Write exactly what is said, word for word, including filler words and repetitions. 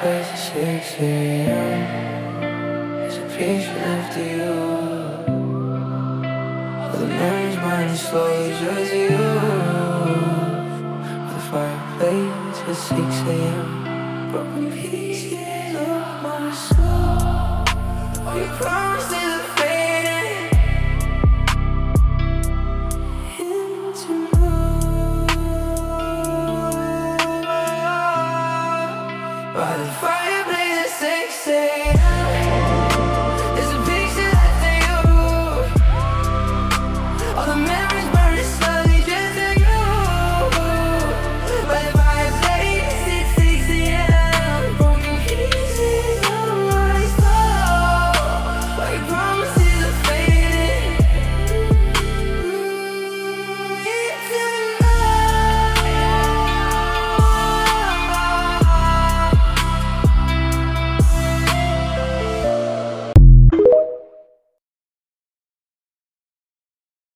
fireplace at six a m There's a picture left of you. All the memories burning slowly just you. By the fireplace at six a m Broken pieces of my soul. Oh, you promised me